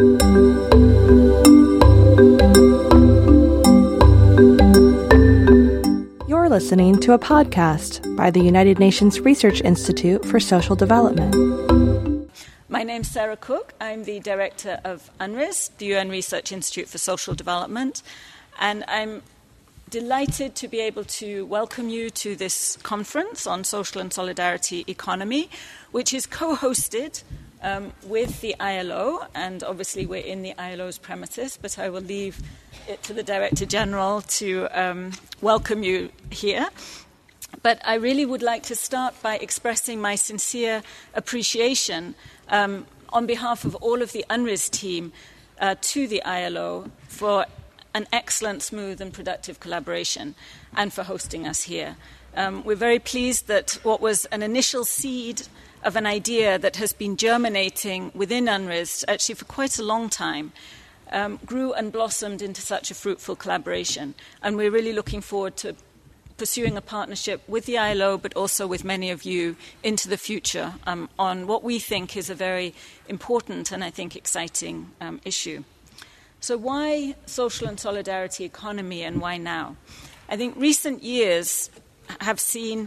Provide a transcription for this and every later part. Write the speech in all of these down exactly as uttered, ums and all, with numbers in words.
You're listening to a podcast by the United Nations Research Institute for Social Development. My name's Sarah Cook. I'm the director of UNRIS, the U N Research Institute for Social Development, and I'm delighted to be able to welcome you to this conference on social and solidarity economy, which is co-hosted um, with the I L O, and obviously we're in the I L O's premises, but I will leave it to the Director General to um, welcome you here. But I really would like to start by expressing my sincere appreciation um, on behalf of all of the UNRIS team uh, to the I L O for an excellent, smooth and productive collaboration and for hosting us here. Um, we're very pleased that what was an initial seed of an idea that has been germinating within UNRIS actually for quite a long time um, grew and blossomed into such a fruitful collaboration. And we're really looking forward to pursuing a partnership with the I L O, but also with many of you into the future um, on what we think is a very important and I think exciting um, issue. So why social and solidarity economy and why now? I think recent years have seen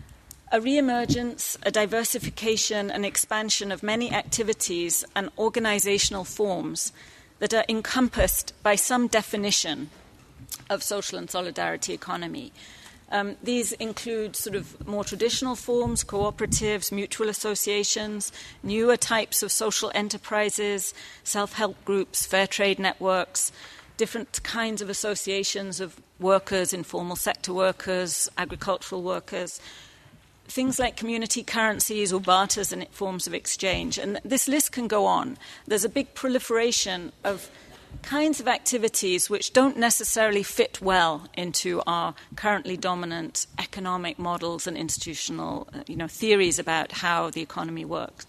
a re-emergence, a diversification and expansion of many activities and organizational forms that are encompassed by some definition of social and solidarity economy. Um, these include sort of more traditional forms, cooperatives, mutual associations, newer types of social enterprises, self-help groups, fair trade networks, different kinds of associations of workers, informal sector workers, agricultural workers, things like community currencies or barters and forms of exchange. And this list can go on. There's a big proliferation of kinds of activities which don't necessarily fit well into our currently dominant economic models and institutional you know, theories about how the economy works.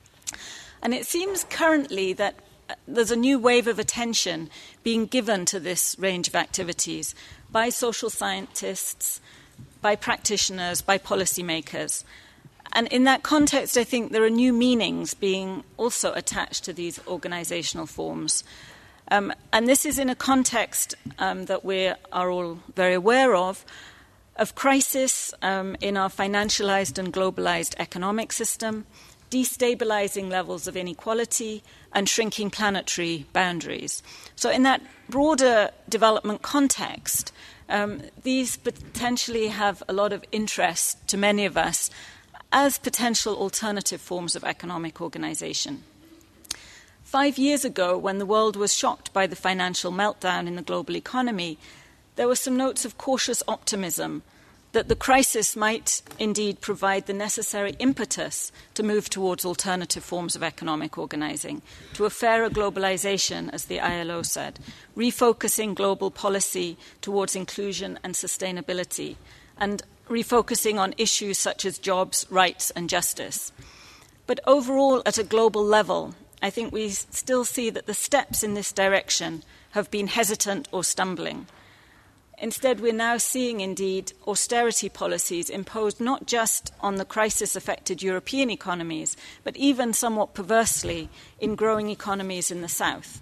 And it seems currently that there's a new wave of attention being given to this range of activities by social scientists, by practitioners, by policymakers. And in that context, I think there are new meanings being also attached to these organizational forms. Um, and this is in a context um, that we are all very aware of, of crisis um, in our financialized and globalized economic system, destabilizing levels of inequality, and shrinking planetary boundaries. So in that broader development context, um, these potentially have a lot of interest to many of us as potential alternative forms of economic organization. Five years ago, when the world was shocked by the financial meltdown in the global economy, there were some notes of cautious optimism that the crisis might indeed provide the necessary impetus to move towards alternative forms of economic organizing, to a fairer globalization, as the I L O said, refocusing global policy towards inclusion and sustainability, and refocusing on issues such as jobs, rights, and justice. But overall, at a global level, I think we still see that the steps in this direction have been hesitant or stumbling. Instead, we're now seeing, indeed, austerity policies imposed not just on the crisis-affected European economies, but even somewhat perversely in growing economies in the South.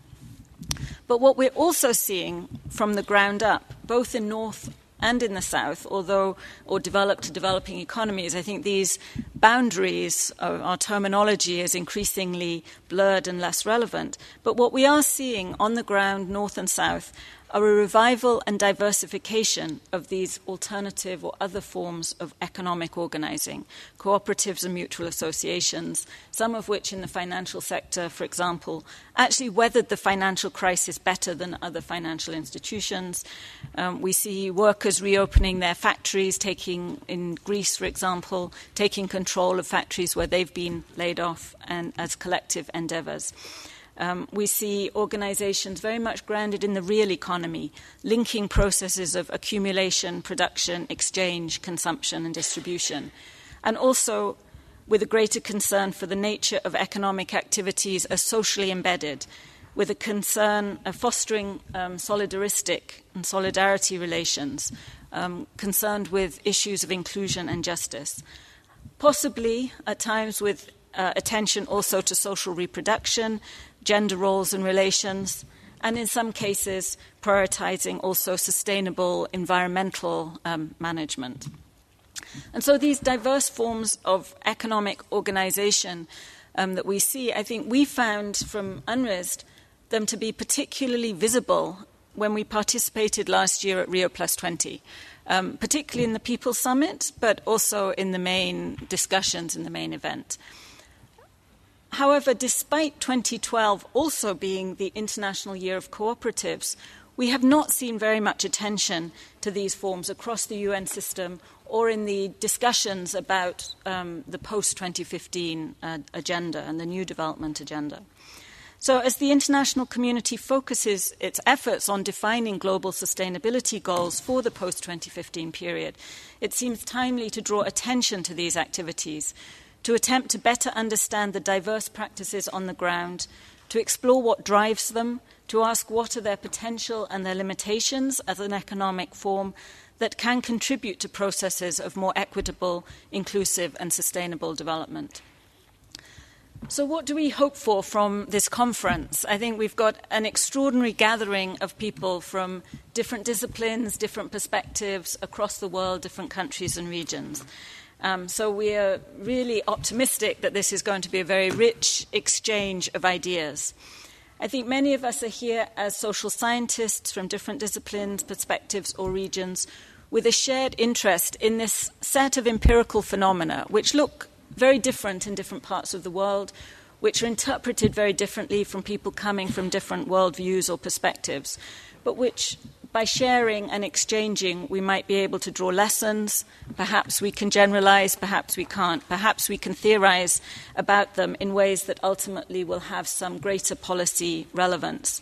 But what we're also seeing from the ground up, both in North and in the South, although, or developed to developing economies, I think these boundaries, of our terminology is increasingly blurred and less relevant. But what we are seeing on the ground, North and South, are a revival and diversification of these alternative or other forms of economic organizing, cooperatives and mutual associations, some of which in the financial sector, for example, actually weathered the financial crisis better than other financial institutions. Um, we see workers reopening their factories, taking, in Greece, for example, taking control of factories where they've been laid off and as collective endeavors. Um, we see organizations very much grounded in the real economy, linking processes of accumulation, production, exchange, consumption, and distribution, and also with a greater concern for the nature of economic activities as socially embedded, with a concern of fostering um, solidaristic and solidarity relations, um, concerned with issues of inclusion and justice, possibly at times with uh, attention also to social reproduction, gender roles and relations, and in some cases prioritizing also sustainable environmental um, management. And so these diverse forms of economic organization um, that we see, I think we found from UNRISD them to be particularly visible when we participated last year at Rio Plus twenty, um, particularly in the People Summit, but also in the main discussions in the main event. However, despite twenty twelve also being the International Year of Cooperatives, we have not seen very much attention to these forms across the U N system or in the discussions about um, the post-twenty fifteen uh, agenda and the new development agenda. So as the international community focuses its efforts on defining global sustainability goals for the post-twenty fifteen period, it seems timely to draw attention to these activities, to attempt to better understand the diverse practices on the ground, to explore what drives them, to ask what are their potential and their limitations as an economic form that can contribute to processes of more equitable, inclusive and sustainable development. So what do we hope for from this conference? I think we've got an extraordinary gathering of people from different disciplines, different perspectives across the world, different countries and regions. Um, so we are really optimistic that this is going to be a very rich exchange of ideas. I think many of us are here as social scientists from different disciplines, perspectives or regions with a shared interest in this set of empirical phenomena which look very different in different parts of the world, which are interpreted very differently from people coming from different worldviews or perspectives, but which, by sharing and exchanging, we might be able to draw lessons. Perhaps we can generalize, perhaps we can't. Perhaps we can theorize about them in ways that ultimately will have some greater policy relevance.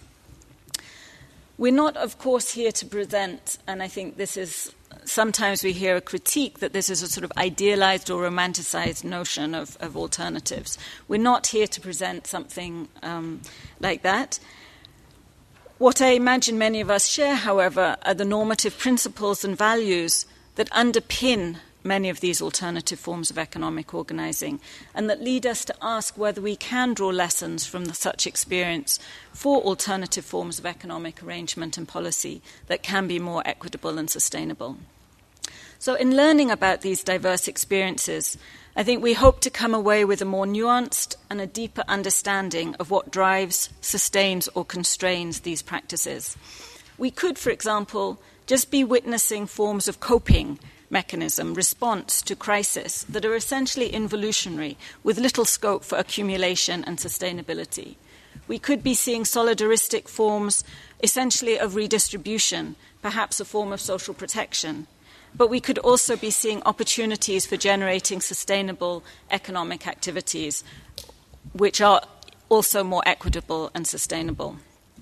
We're not, of course, here to present, and I think this is sometimes we hear a critique that this is a sort of idealized or romanticized notion of, of alternatives. We're not here to present something um, like that. What I imagine many of us share, however, are the normative principles and values that underpin many of these alternative forms of economic organizing and that lead us to ask whether we can draw lessons from the, such experience for alternative forms of economic arrangement and policy that can be more equitable and sustainable. So in learning about these diverse experiences, I think we hope to come away with a more nuanced and a deeper understanding of what drives, sustains or constrains these practices. We could, for example, just be witnessing forms of coping mechanism, response to crisis that are essentially involutionary with little scope for accumulation and sustainability. We could be seeing solidaristic forms essentially of redistribution, perhaps a form of social protection. But we could also be seeing opportunities for generating sustainable economic activities, which are also more equitable and sustainable.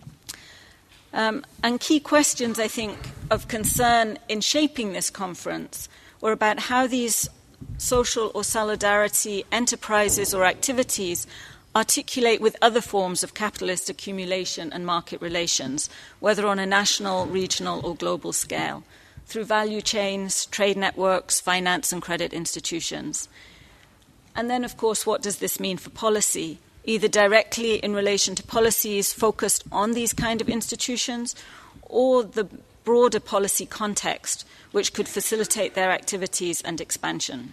Um, and key questions, I think, of concern in shaping this conference were about how these social or solidarity enterprises or activities articulate with other forms of capitalist accumulation and market relations, whether on a national, regional or global scale, through value chains, trade networks, finance and credit institutions. And then, of course, what does this mean for policy, either directly in relation to policies focused on these kind of institutions or the broader policy context which could facilitate their activities and expansion.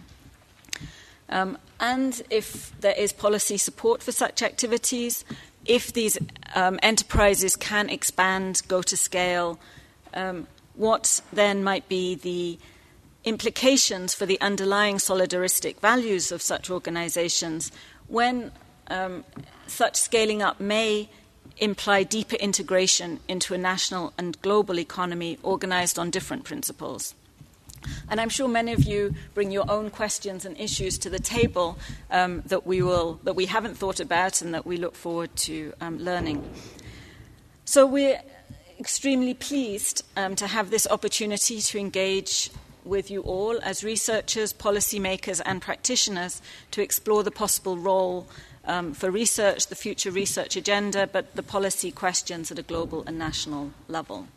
Um, and if there is policy support for such activities, if these um, enterprises can expand, go to scale, um, what then might be the implications for the underlying solidaristic values of such organizations when um, such scaling up may imply deeper integration into a national and global economy organized on different principles. And I'm sure many of you bring your own questions and issues to the table um, that we will that we haven't thought about and that we look forward to um, learning. So we're extremely pleased um, to have this opportunity to engage with you all as researchers, policymakers and practitioners to explore the possible role um, for research, the future research agenda, but the policy questions at a global and national level.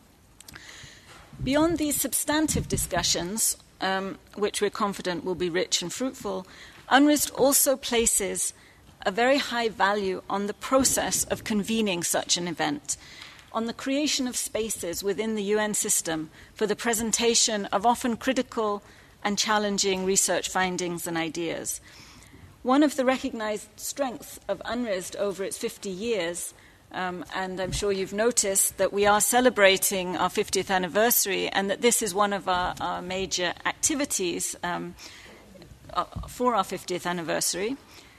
Beyond these substantive discussions, um, which we're confident will be rich and fruitful, UNRISD also places a very high value on the process of convening such an event, on the creation of spaces within the U N system for the presentation of often critical and challenging research findings and ideas. One of the recognized strengths of UNRISD over its fifty years, um, and I'm sure you've noticed that we are celebrating our fiftieth anniversary, and that this is one of our, our major activities um, uh, for our fiftieth anniversary.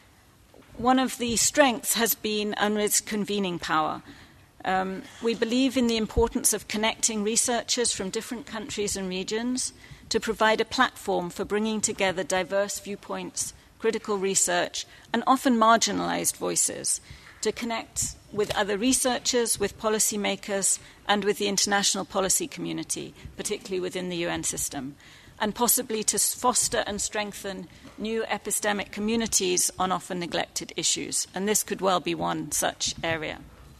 One of the strengths has been UNRISD's convening power. Um, we believe in the importance of connecting researchers from different countries and regions to provide a platform for bringing together diverse viewpoints, critical research, and often marginalized voices, to connect with other researchers, with policymakers, and with the international policy community, particularly within the U N system, and possibly to foster and strengthen new epistemic communities on often neglected issues. And this could well be one such area.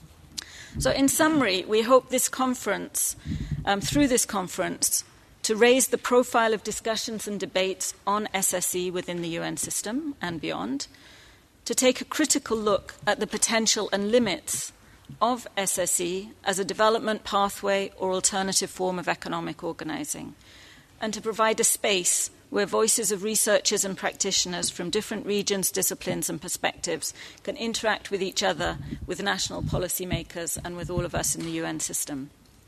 So in summary, we hope this conference, um, through this conference, to raise the profile of discussions and debates on S S E within the U N system and beyond, to take a critical look at the potential and limits of S S E as a development pathway or alternative form of economic organizing, and to provide a space where voices of researchers and practitioners from different regions, disciplines, and perspectives can interact with each other, with national policymakers, and with all of us in the U N system.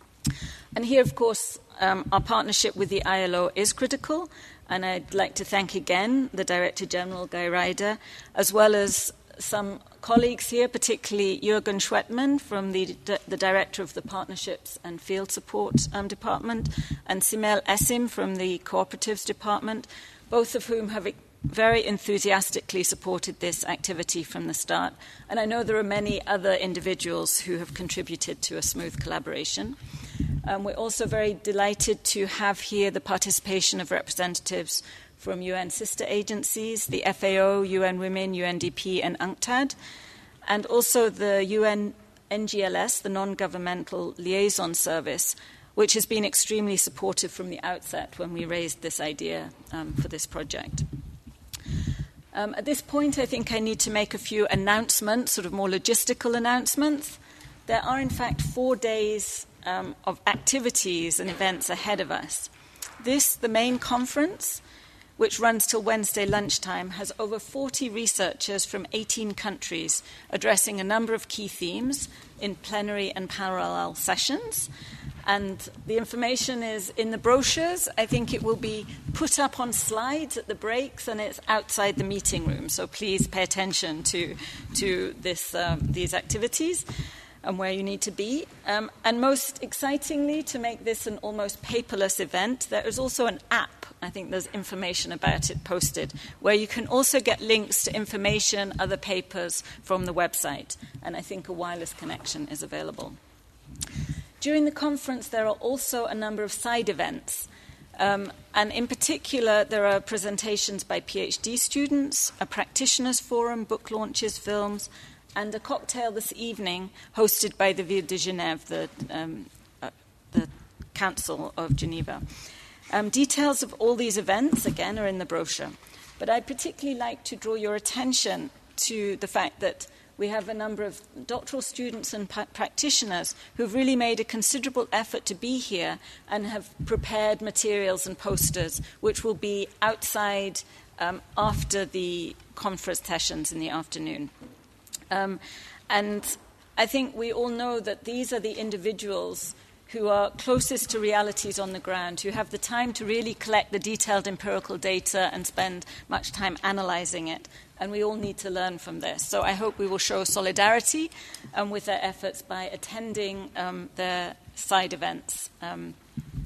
And here, of course, um, our partnership with the I L O is critical, and I'd like to thank again the Director General, Guy Ryder, as well as some colleagues here, particularly Jürgen Schwettmann from the, the Director of the Partnerships and Field Support um, Department, and Simel Essim from the Cooperatives Department, both of whom have very enthusiastically supported this activity from the start. And I know there are many other individuals who have contributed to a smooth collaboration. Um, we're also very delighted to have here the participation of representatives from U N sister agencies, the F A O, U N Women, U N D P, and UNCTAD, and also the U N N G L S, the Non-Governmental Liaison Service, which has been extremely supportive from the outset when we raised this idea um, for this project. Um, at this point, I think I need to make a few announcements, sort of more logistical announcements. There are, in fact, four days um, of activities and events ahead of us. This, the main conference, which runs till Wednesday lunchtime, has over forty researchers from eighteen countries addressing a number of key themes in plenary and parallel sessions. And the information is in the brochures. I think it will be put up on slides at the breaks, and it's outside the meeting room. So please pay attention to, to this, um, these activities and where you need to be. Um, and most excitingly, to make this an almost paperless event, there is also an app. I think there's information about it posted, where you can also get links to information, other papers from the website. And I think a wireless connection is available. During the conference, there are also a number of side events. Um, and in particular, there are presentations by PhD students, a practitioners forum, book launches, films, and a cocktail this evening hosted by the Ville de Genève, the, um, uh, the Council of Geneva. Um, details of all these events, again, are in the brochure. But I'd particularly like to draw your attention to the fact that we have a number of doctoral students and pa- practitioners who've really made a considerable effort to be here and have prepared materials and posters which will be outside um, after the conference sessions in the afternoon. Um, and I think we all know that these are the individuals who are closest to realities on the ground, who have the time to really collect the detailed empirical data and spend much time analyzing it. And we all need to learn from this. So I hope we will show solidarity um, with their efforts by attending um, their side events um,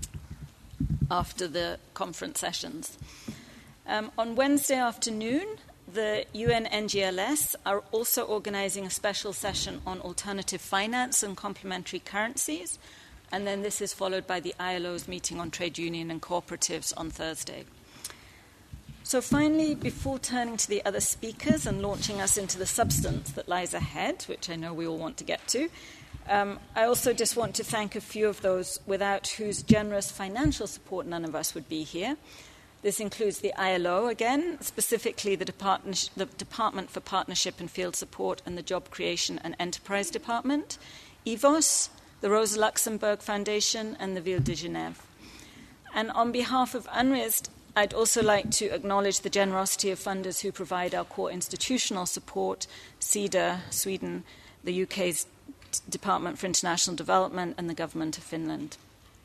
after the conference sessions. Um, on Wednesday afternoon, the U N N G L S are also organizing a special session on alternative finance and complementary currencies. And then this is followed by the I L O's meeting on trade union and cooperatives on Thursday. So finally, before turning to the other speakers and launching us into the substance that lies ahead, which I know we all want to get to, um, I also just want to thank a few of those without whose generous financial support none of us would be here. This includes the I L O again, specifically the, Depart- the Department for Partnership and Field Support and the Job Creation and Enterprise Department, I V O S, the Rosa Luxemburg Foundation, and the Ville de Genève. And on behalf of UNRISD, I'd also like to acknowledge the generosity of funders who provide our core institutional support, CEDA, Sweden, the U K's Department for International Development, and the Government of Finland.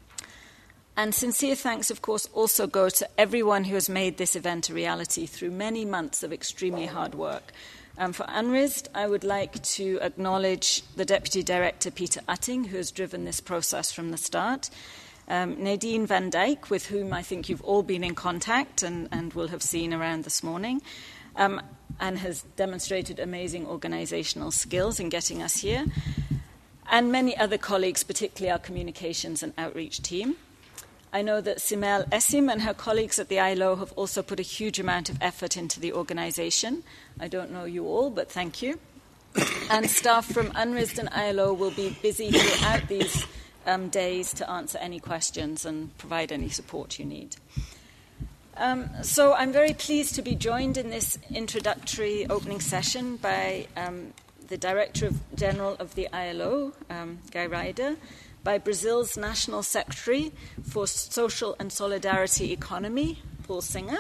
And sincere thanks, of course, also go to everyone who has made this event a reality through many months of extremely hard work. Um, for UNRISD, I would like to acknowledge the Deputy Director, Peter Utting, who has driven this process from the start, um, Nadine van Dijk, with whom I think you've all been in contact and, and will have seen around this morning, um, and has demonstrated amazing organizational skills in getting us here, and many other colleagues, particularly our communications and outreach team. I know that Simel Essim and her colleagues at the I L O have also put a huge amount of effort into the organization. I don't know you all, but thank you. And staff from UNRISD and I L O will be busy throughout these um, days to answer any questions and provide any support you need. Um, so I'm very pleased to be joined in this introductory opening session by um, the Director of General of the I L O, um, Guy Ryder, by Brazil's National Secretary for Social and Solidarity Economy, Paul Singer,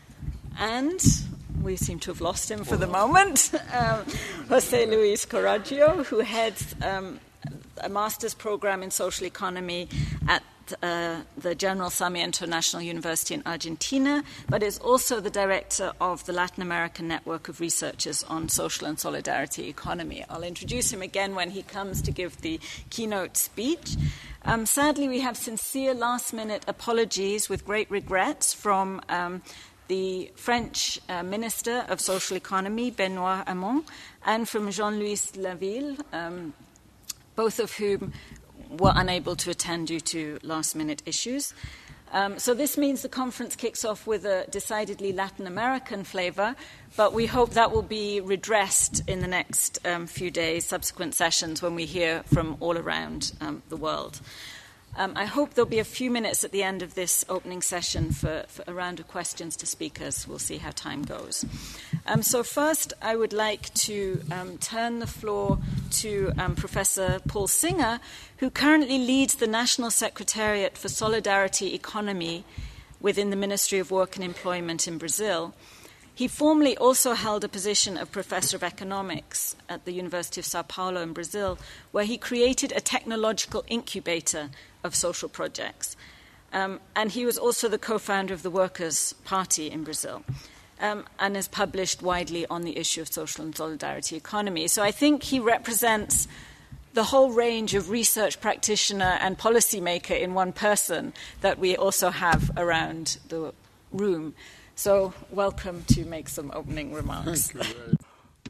and we seem to have lost him for the moment, um, José Luis Correggio, who heads um, a master's program in social economy at uh, the General Sarmiento National University in Argentina, but is also the director of the Latin American Network of Researchers on Social and Solidarity Economy. I'll introduce him again when he comes to give the keynote speech. Um, sadly, we have sincere last-minute apologies with great regrets from um, the French uh, Minister of Social Economy, Benoît Hamon, and from Jean-Louis Laville, um, both of whom were unable to attend due to last-minute issues. Um, so this means the conference kicks off with a decidedly Latin American flavor, but we hope that will be redressed in the next um, few days, subsequent sessions, when we hear from all around um, the world. Um, I hope there'll be a few minutes at the end of this opening session for, for a round of questions to speakers. We'll see how time goes. Um, so first, I would like to um, turn the floor to um, Professor Paul Singer, who currently leads the National Secretariat for Solidarity Economy within the Ministry of Work and Employment in Brazil. He formerly also held a position of Professor of Economics at the University of Sao Paulo in Brazil, where he created a technological incubator of social projects. Um, and he was also the co-founder of the Workers' Party in Brazil, um, and has published widely on the issue of social and solidarity economy. So I think he represents the whole range of research practitioner and policymaker in one person that we also have around the room. So welcome to make some opening remarks. Thank you very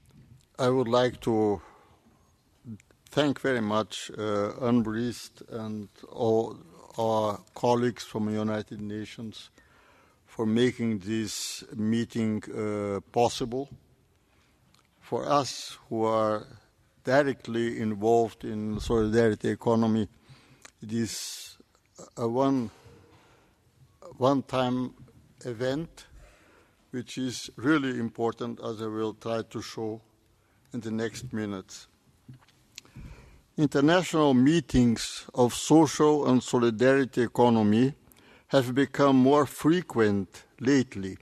I would like to thank very much uh, UNRISD and all our colleagues from the United Nations for making this meeting uh, possible. For us who are directly involved in solidarity economy, it is a one, one-time event which is really important, as I will try to show in the next minutes. International meetings of social and solidarity economy have become more frequent lately.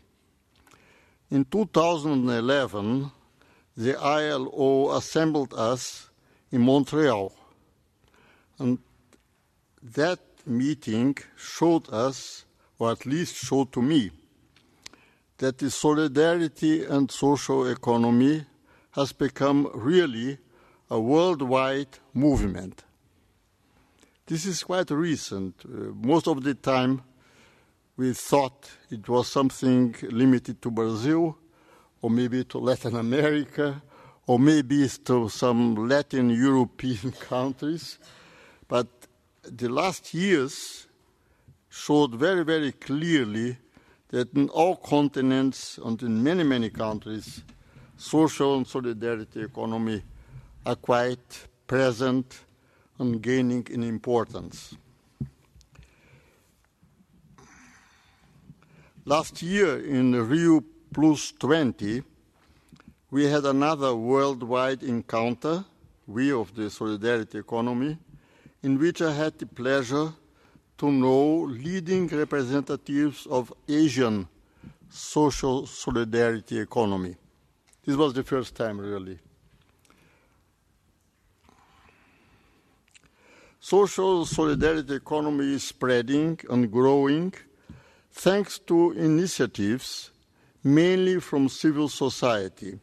In two thousand eleven, the I L O assembled us in Montreal, and that meeting showed us, or at least showed to me, that the solidarity and social economy has become really a worldwide movement. This is quite recent. Uh, most of the time we thought it was something limited to Brazil, or maybe to Latin America, or maybe to some Latin European countries. But the last years showed very, very clearly that in all continents and in many, many countries, social and solidarity economy are quite present and gaining in importance. Last year in Rio Plus twenty, we had another worldwide encounter, we of the Solidarity Economy, in which I had the pleasure to know leading representatives of Asian social solidarity economy. This was the first time, really. Social solidarity economy is spreading and growing thanks to initiatives mainly from civil society.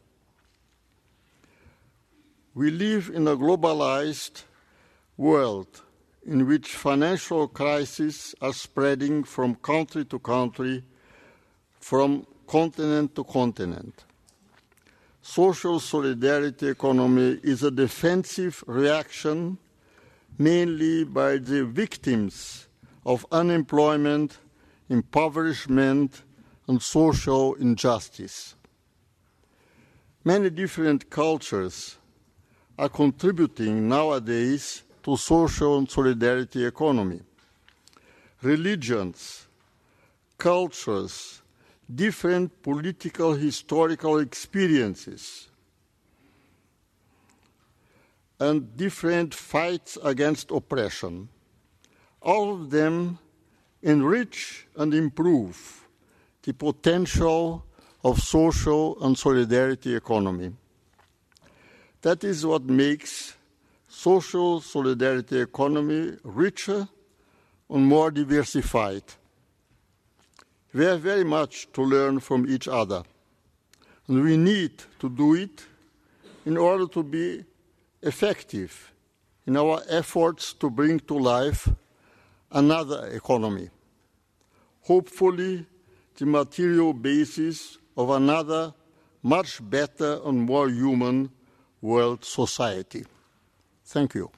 We live in a globalized world in which financial crises are spreading from country to country, from continent to continent. Social solidarity economy is a defensive reaction mainly by the victims of unemployment, impoverishment, and social injustice. Many different cultures are contributing nowadays to social and solidarity economy. Religions, cultures, different political historical experiences, and different fights against oppression. All of them enrich and improve the potential of social and solidarity economy. That is what makes social solidarity economy richer and more diversified. We have very much to learn from each other, and we need to do it in order to be effective in our efforts to bring to life another economy, hopefully the material basis of another much better and more human world society. Thank you.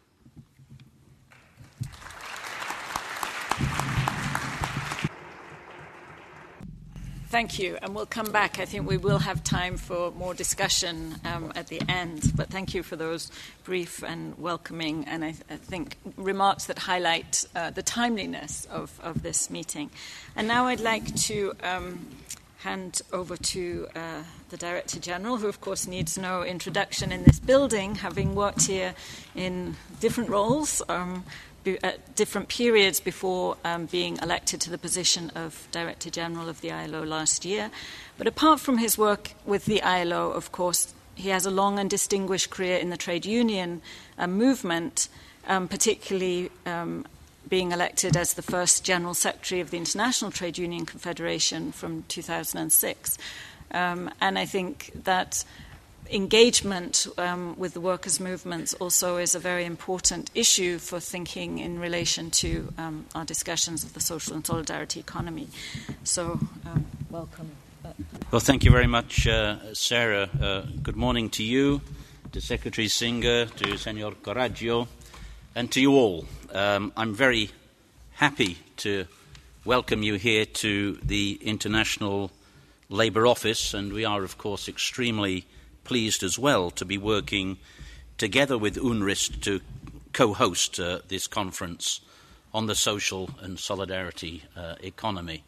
Thank you, and we'll come back. I think we will have time for more discussion um, at the end, but thank you for those brief and welcoming and I, th- I think remarks that highlight uh, the timeliness of, of this meeting. And now I'd like to um, hand over to uh, the Director General, who of course needs no introduction in this building, having worked here in different roles, um, at different periods before um, being elected to the position of Director General of the I L O last year. But apart from his work with the I L O, of course, he has a long and distinguished career in the trade union uh, movement, um, particularly um, being elected as the first General Secretary of the International Trade Union Confederation from two thousand six. Um, and I think that engagement um, with the workers' movements also is a very important issue for thinking in relation to um, our discussions of the social and solidarity economy. So, um, welcome. Well, thank you very much, uh, Sarah. Uh, good morning to you, to Secretary Singer, to Senor Coraggio, and to you all. Um, I'm very happy to welcome you here to the International Labour Office, and we are, of course, extremely pleased as well to be working together with UNRIST to co-host uh, this conference on the social and solidarity uh, economy.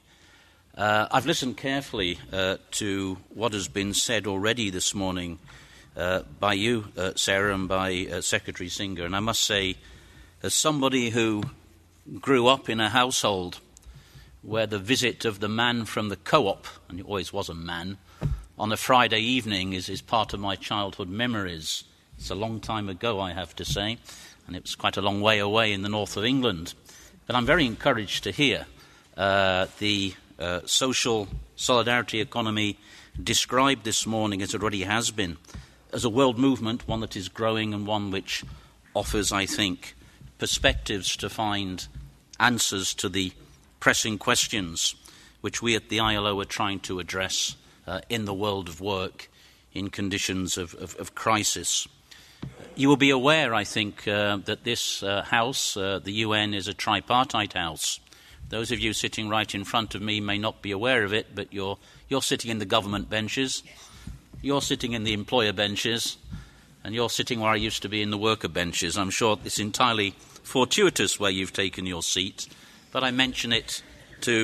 Uh, I've listened carefully uh, to what has been said already this morning uh, by you, uh, Sarah, and by uh, Secretary Singer, and I must say, as somebody who grew up in a household where the visit of the man from the co-op, and it always was a man, on a Friday evening is, is part of my childhood memories. It's a long time ago, I have to say, and it was quite a long way away in the north of England. But I'm very encouraged to hear uh, the uh, social solidarity economy described this morning, as it already has been, as a world movement, one that is growing and one which offers, I think, perspectives to find answers to the pressing questions which we at the I L O are trying to address Uh, in the world of work, in conditions of, of, of crisis. You will be aware, I think, uh, that this uh, House, uh, the U N, is a tripartite house. Those of you sitting right in front of me may not be aware of it, but you're, you're sitting in the government benches, you're sitting in the employer benches, and you're sitting where I used to be in the worker benches. I'm sure it's entirely fortuitous where you've taken your seat, but I mention it to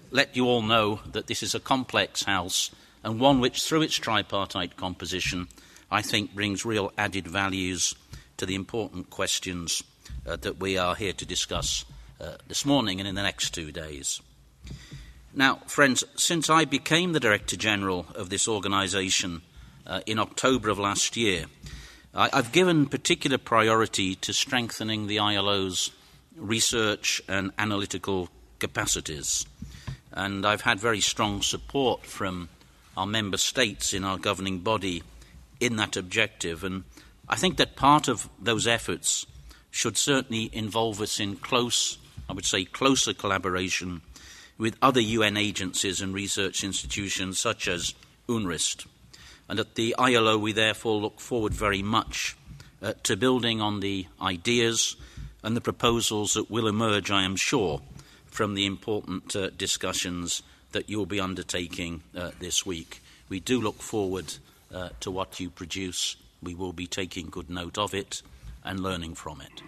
let you all know that this is a complex House, and one which, through its tripartite composition, I think brings real added values to the important questions uh, that we are here to discuss uh, this morning and in the next two days. Now, friends, since I became the Director General of this organisation uh, in October of last year, I, I've given particular priority to strengthening the I L O's research and analytical capacities. And I've had very strong support from our member states in our governing body in that objective. And I think that part of those efforts should certainly involve us in close, I would say, closer collaboration with other U N agencies and research institutions such as UNRIST. And at the I L O, we therefore look forward very much uh, to building on the ideas and the proposals that will emerge, I am sure, from the important uh, discussions that you'll be undertaking uh, this week. We do look forward uh, to what you produce. We will be taking good note of it and learning from it.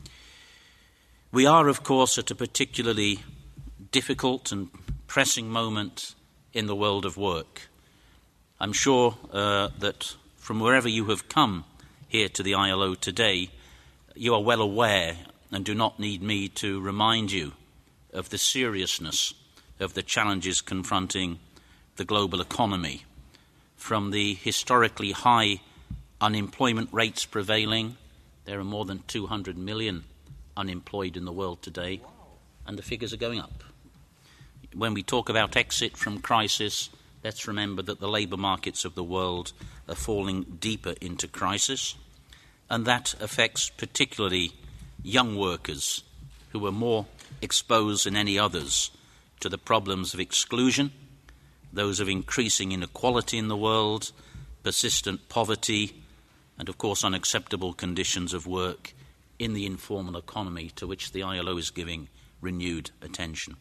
We are, of course, at a particularly difficult and pressing moment in the world of work. I'm sure uh, that from wherever you have come here to the I L O today, you are well aware and do not need me to remind you of the seriousness of the challenges confronting the global economy, from the historically high unemployment rates prevailing. There are more than two hundred million unemployed in the world today, and the figures are going up. When we talk about exit from crisis, let's remember that the labour markets of the world are falling deeper into crisis, and that affects particularly young workers who are more exposed than any others to the problems of exclusion, those of increasing inequality in the world, persistent poverty, and of course unacceptable conditions of work in the informal economy, to which the I L O is giving renewed attention.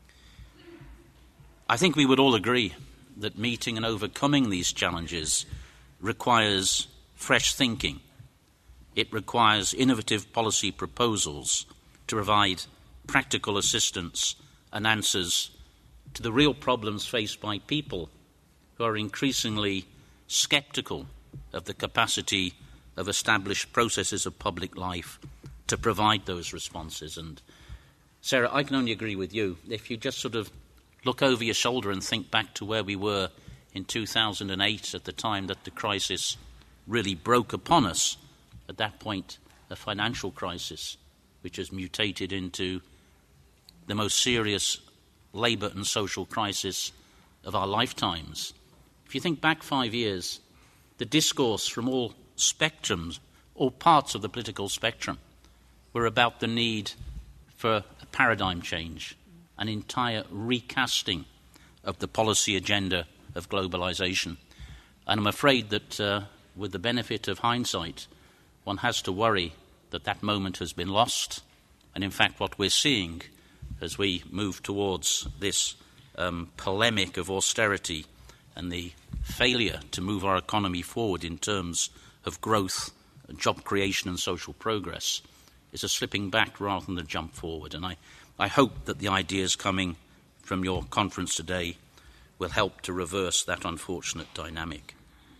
I think we would all agree that meeting and overcoming these challenges requires fresh thinking. It requires innovative policy proposals to provide practical assistance and answers to the real problems faced by people who are increasingly sceptical of the capacity of established processes of public life to provide those responses. And Sarah, I can only agree with you. If you just sort of look over your shoulder and think back to where we were in two thousand eight at the time that the crisis really broke upon us, at that point a financial crisis which has mutated into the most serious labour and social crisis of our lifetimes. If you think back five years, the discourse from all spectrums, all parts of the political spectrum, were about the need for a paradigm change, an entire recasting of the policy agenda of globalisation. And I'm afraid that uh, with the benefit of hindsight, one has to worry that that moment has been lost. And in fact, what we're seeing as we move towards this um, polemic of austerity and the failure to move our economy forward in terms of growth, job creation and social progress is a slipping back rather than a jump forward. And I, I hope that the ideas coming from your conference today will help to reverse that unfortunate dynamic.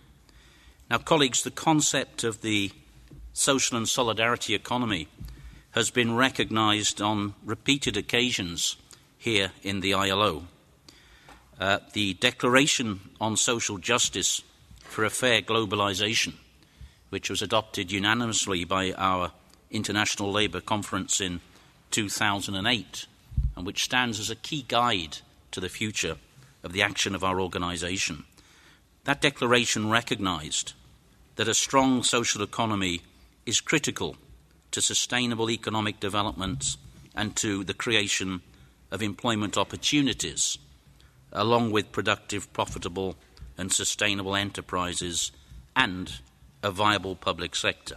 Now, colleagues, the concept of the social and solidarity economy has been recognised on repeated occasions here in the I L O. Uh, the Declaration on Social Justice for a Fair Globalisation, which was adopted unanimously by our International Labour Conference in two thousand eight, and which stands as a key guide to the future of the action of our organisation. That declaration recognised that a strong social economy is critical to sustainable economic development and to the creation of employment opportunities, along with productive, profitable and sustainable enterprises and a viable public sector.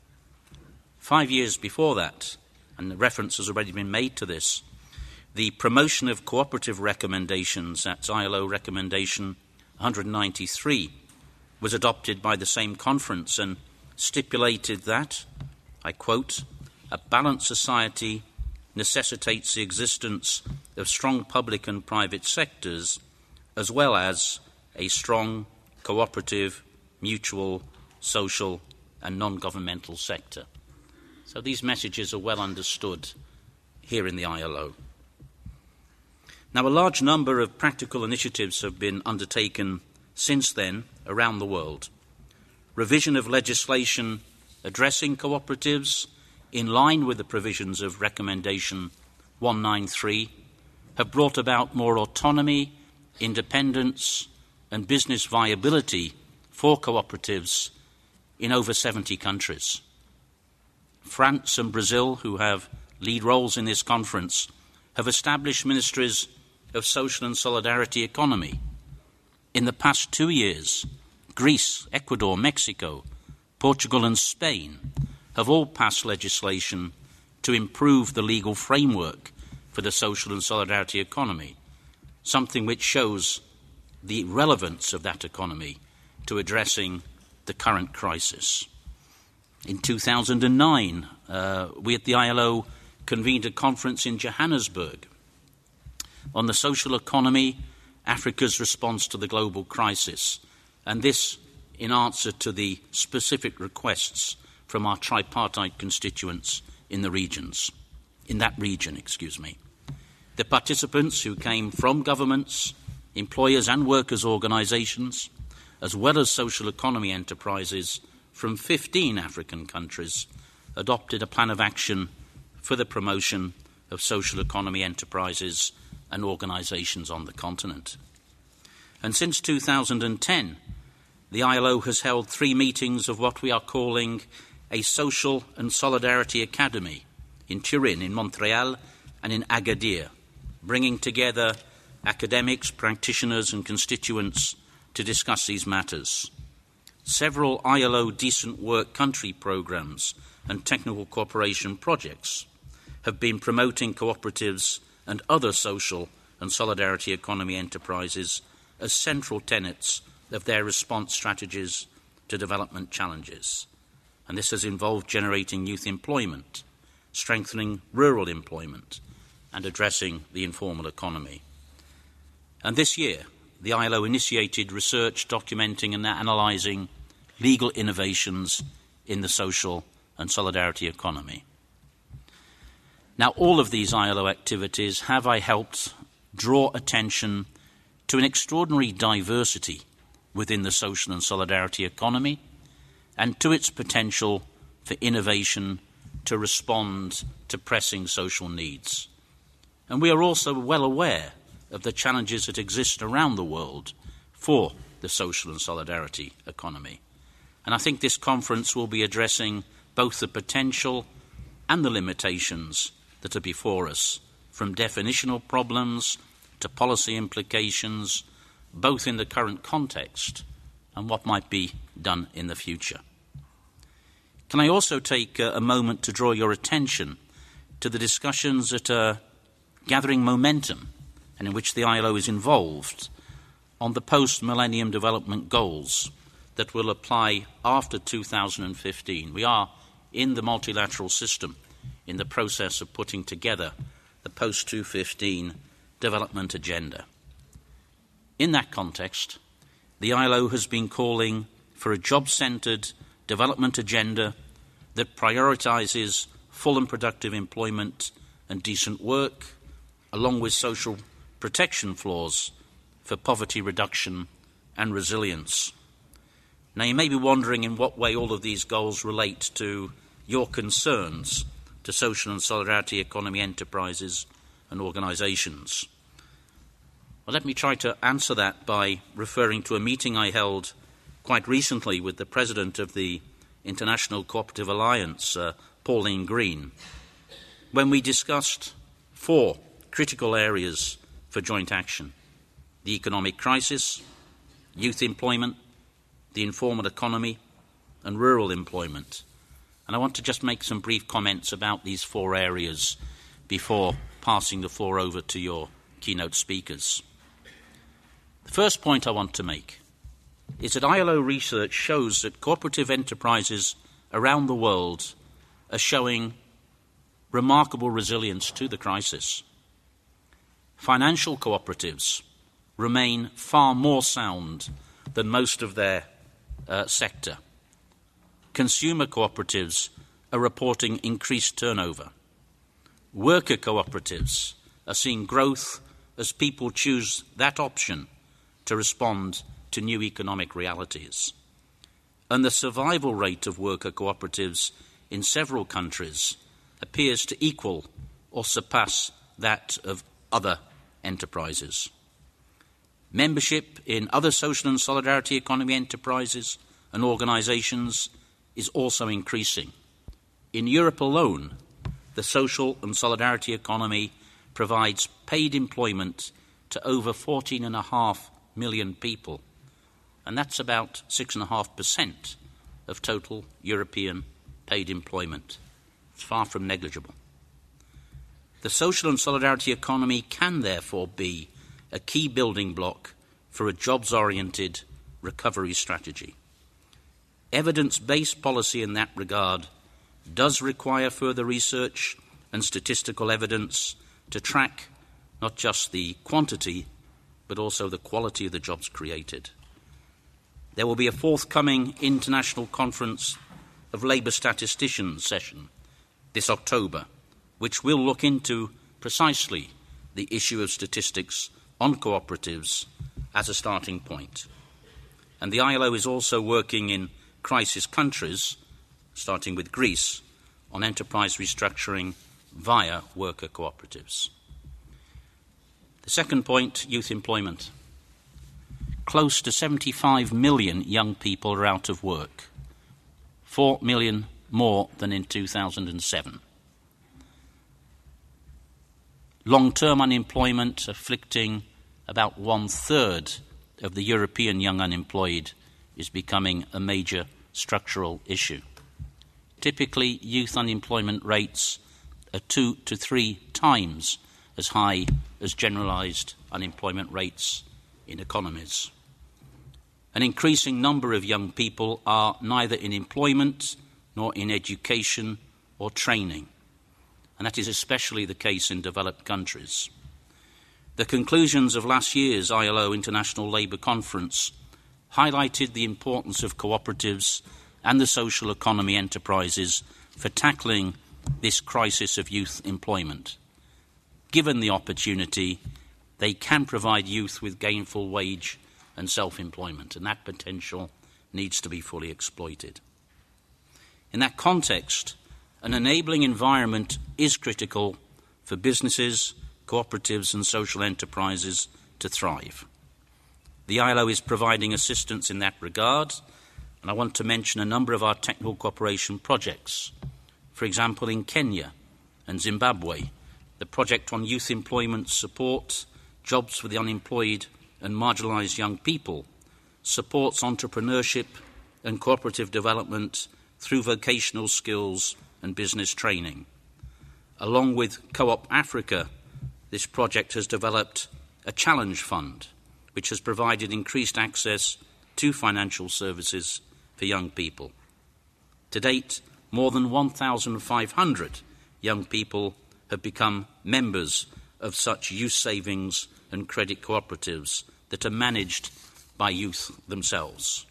Five years before that, and the reference has already been made to this, the promotion of cooperative recommendations, that's I L O recommendation one hundred ninety-three, was adopted by the same conference and stipulated that, I quote, "a balanced society necessitates the existence of strong public and private sectors, as well as a strong, cooperative, mutual, social and non-governmental sector. So these messages are well understood here in the I L O. Now, a large number of practical initiatives have been undertaken since then around the world. Revision of legislation addressing cooperatives, in line with the provisions of Recommendation one ninety-three, have brought about more autonomy, independence and business viability for cooperatives in over seventy countries. France and Brazil, who have lead roles in this conference, have established ministries of social and solidarity economy. In the past two years, Greece, Ecuador, Mexico, Portugal and Spain have all passed legislation to improve the legal framework for the social and solidarity economy, something which shows the relevance of that economy to addressing the current crisis. In two thousand nine, uh, we at the I L O convened a conference in Johannesburg on the social economy, Africa's response to the global crisis, and this in answer to the specific requests from our tripartite constituents in the regions, in that region, excuse me. The participants, who came from governments, employers and workers' organisations, as well as social economy enterprises from fifteen African countries, adopted a plan of action for the promotion of social economy enterprises and organisations on the continent. And since two thousand ten, the I L O has held three meetings of what we are calling a Social and Solidarity Academy in Turin, in Montreal and in Agadir, bringing together academics, practitioners and constituents to discuss these matters. Several I L O decent work country programmes and technical cooperation projects have been promoting cooperatives and other social and solidarity economy enterprises as central tenets of their response strategies to development challenges. And this has involved generating youth employment, strengthening rural employment, and addressing the informal economy. And this year, the I L O initiated research documenting and analysing legal innovations in the social and solidarity economy. Now, all of these I L O activities have, I helped, draw attention to an extraordinary diversity within the social and solidarity economy and to its potential for innovation to respond to pressing social needs. And we are also well aware of the challenges that exist around the world for the social and solidarity economy. And I think this conference will be addressing both the potential and the limitations that are before us, from definitional problems to policy implications, both in the current context and what might be done in the future. Can I also take a moment to draw your attention to the discussions that are gathering momentum and in which the I L O is involved on the post-millennium development goals that will apply after two thousand fifteen. We are in the multilateral system in the process of putting together the post two thousand fifteen development agenda. In that context, the I L O has been calling for a job-centred development agenda that prioritises full and productive employment and decent work, along with social protection floors for poverty reduction and resilience. Now, you may be wondering in what way all of these goals relate to your concerns to social and solidarity economy enterprises and organisations. Well, let me try to answer that by referring to a meeting I held quite recently with the President of the International Cooperative Alliance, uh, Pauline Green, when we discussed four critical areas for joint action: the economic crisis, youth employment, the informal economy, and rural employment. And I want to just make some brief comments about these four areas before passing the floor over to your keynote speakers. The first point I want to make is that I L O research shows that cooperative enterprises around the world are showing remarkable resilience to the crisis. Financial cooperatives remain far more sound than most of their uh, sector. Consumer cooperatives are reporting increased turnover. Worker cooperatives are seeing growth as people choose that option to respond to new economic realities. And the survival rate of worker cooperatives in several countries appears to equal or surpass that of other enterprises. Membership in other social and solidarity economy enterprises and organisations is also increasing. In Europe alone, the social and solidarity economy provides paid employment to over fourteen and a half million people, and that's about six point five percent of total European paid employment. It's far from negligible. The social and solidarity economy can therefore be a key building block for a jobs-oriented recovery strategy. Evidence-based policy in that regard does require further research and statistical evidence to track not just the quantity but also the quality of the jobs created. There will be a forthcoming International Conference of Labour Statisticians session this October, which will look into precisely the issue of statistics on cooperatives as a starting point. And the I L O is also working in crisis countries, starting with Greece, on enterprise restructuring via worker cooperatives. The second point, youth employment. Close to seventy-five million young people are out of work, four million more than in two thousand seven. Long-term unemployment afflicting about one-third of the European young unemployed is becoming a major structural issue. Typically, youth unemployment rates are two to three times as high as generalised unemployment rates in economies. An increasing number of young people are neither in employment nor in education or training, and that is especially the case in developed countries. The conclusions of last year's I L O International Labour Conference highlighted the importance of cooperatives and the social economy enterprises for tackling this crisis of youth employment. Given the opportunity, they can provide youth with gainful wage and self-employment, and that potential needs to be fully exploited. In that context, an enabling environment is critical for businesses, cooperatives and social enterprises to thrive. The I L O is providing assistance in that regard, and I want to mention a number of our technical cooperation projects. For example, in Kenya and Zimbabwe, the project on youth employment support, jobs for the unemployed and marginalised young people, supports entrepreneurship and cooperative development through vocational skills and business training. Along with Co-op Africa, this project has developed a challenge fund, which has provided increased access to financial services for young people. To date, more than one thousand five hundred young people have become members of such youth savings and credit cooperatives that are managed by youth themselves.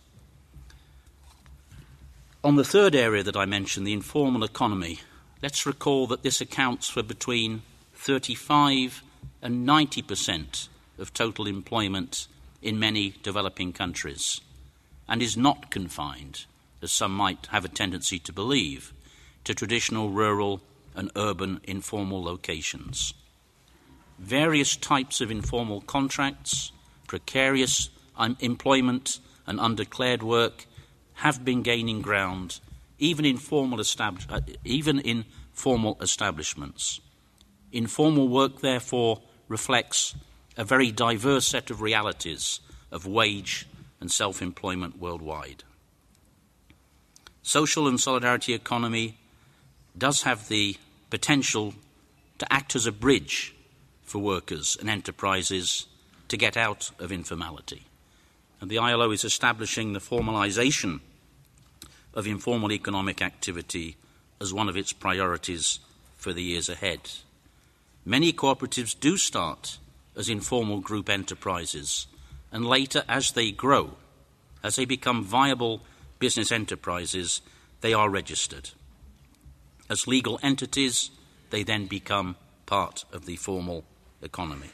On the third area that I mentioned, the informal economy, let's recall that this accounts for between thirty-five and ninety percent of total employment in many developing countries, and is not confined, as some might have a tendency to believe, to traditional rural and urban informal locations. Various types of informal contracts, precarious employment and undeclared work have been gaining ground, even in formal estab- uh, even in formal establishments. Informal work, therefore, reflects a very diverse set of realities of wage and self-employment worldwide. Social and solidarity economy does have the potential to act as a bridge for workers and enterprises to get out of informality. And the I L O is establishing the formalisation of informal economic activity as one of its priorities for the years ahead. Many cooperatives do start as informal group enterprises, and later, as they grow, as they become viable business enterprises, they are registered. As legal entities, they then become part of the formal economy.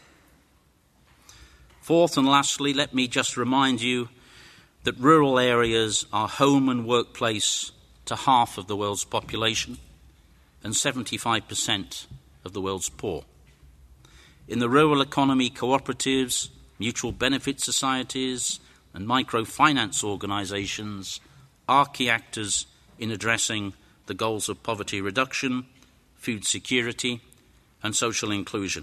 Fourth and lastly, let me just remind you that rural areas are home and workplace to half of the world's population and seventy-five percent of the world's poor. In the rural economy, cooperatives, mutual benefit societies, and microfinance organisations are key actors in addressing the goals of poverty reduction, food security, and social inclusion.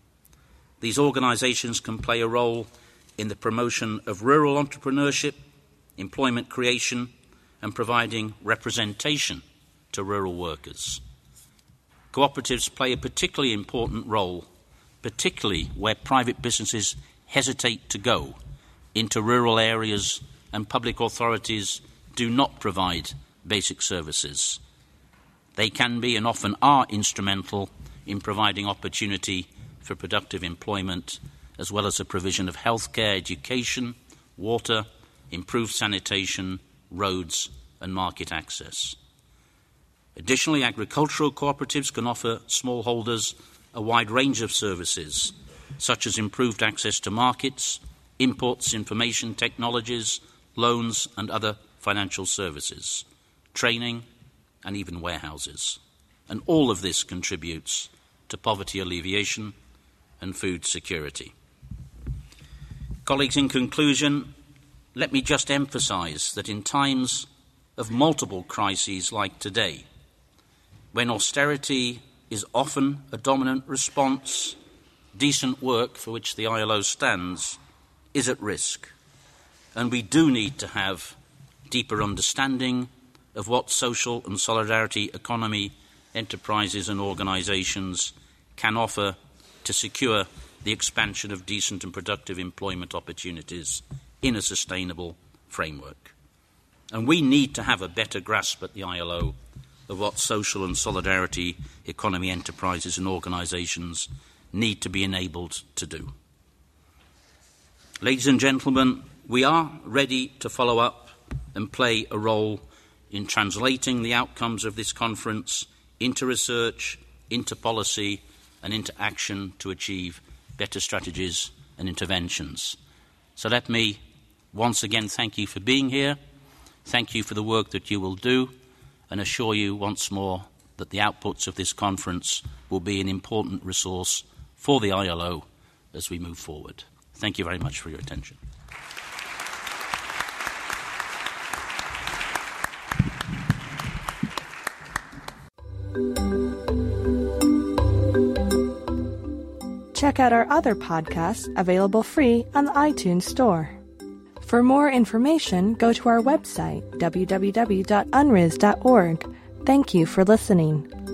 These organisations can play a role in the promotion of rural entrepreneurship, employment creation, and providing representation to rural workers. Cooperatives play a particularly important role, particularly where private businesses hesitate to go into rural areas and public authorities do not provide basic services. They can be and often are instrumental in providing opportunity for productive employment, as well as the provision of healthcare, education, water, improved sanitation, roads, and market access. Additionally, agricultural cooperatives can offer smallholders a wide range of services, such as improved access to markets, imports, information technologies, loans, and other financial services, training, and even warehouses. And all of this contributes to poverty alleviation and food security. Colleagues, in conclusion, let me just emphasise that in times of multiple crises like today, when austerity is often a dominant response, decent work, for which the I L O stands, is at risk. And we do need to have deeper understanding of what social and solidarity economy enterprises and organisations can offer to secure the expansion of decent and productive employment opportunities in a sustainable framework. And we need to have a better grasp at the I L O of what social and solidarity economy enterprises and organisations need to be enabled to do. Ladies and gentlemen, we are ready to follow up and play a role in translating the outcomes of this conference into research, into policy, and into action to achieve better strategies and interventions. So let me once again thank you for being here, thank you for the work that you will do, and assure you once more that the outputs of this conference will be an important resource for the I L O as we move forward. Thank you very much for your attention. Check out our other podcasts available free on the iTunes Store. For more information, go to our website, w w w dot unris dot org. Thank you for listening.